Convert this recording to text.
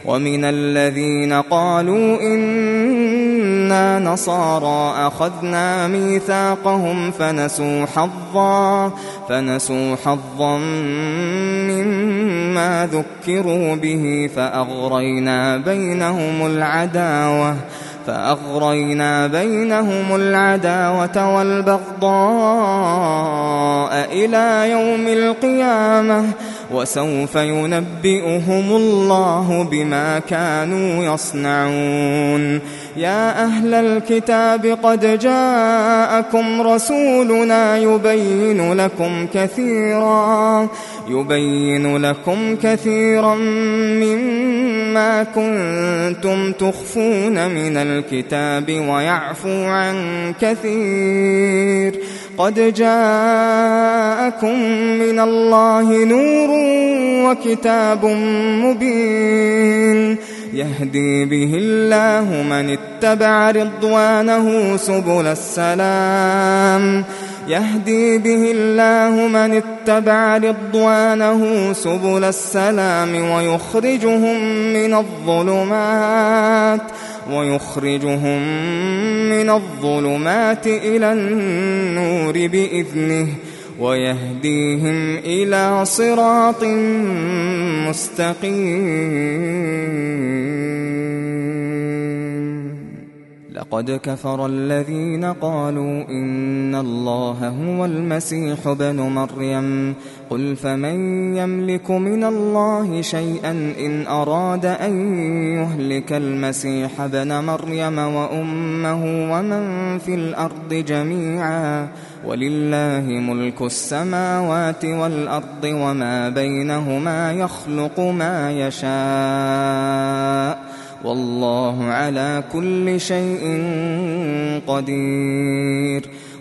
ومن الذين قالوا إنا نصارى أخذنا ميثاقهم فنسوا حظا مما ذكروا به فأغرينا بينهم العداوة والبغضاء إلى يوم القيامة وسوف ينبئهم الله بما كانوا يصنعون. يا أهل الكتاب قد جاءكم رسولنا يبين لكم كثيرا مما كنتم تخفون من الكتاب ويعفو عن كثير. قد جاءكم من الله نور وكتاب مبين يهدي به الله من اتبع رضوانه سبل السلام ويخرجهم من الظلمات إلى النور بإذنه ويهديهم إلى صراط مستقيم. لقد كفر الذين قالوا إن الله هو المسيح ابن مريم قل فمن يملك من الله شيئا إن أراد أن يهلك المسيح ابن مريم وأمه ومن في الأرض جميعا ولله ملك السماوات والأرض وما بينهما يخلق ما يشاء والله على كل شيء قدير.